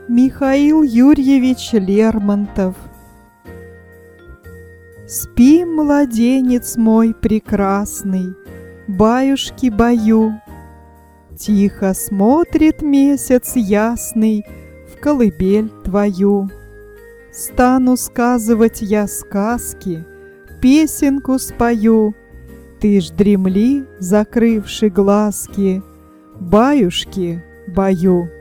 Михаил Юрьевич Лермонтов. Спи, младенец мой прекрасный, баюшки-баю. Тихо смотрит месяц ясный в колыбель твою. Стану сказывать я сказки, песенку спою. Ты ж дремли, закрывши глазки, баюшки-баю.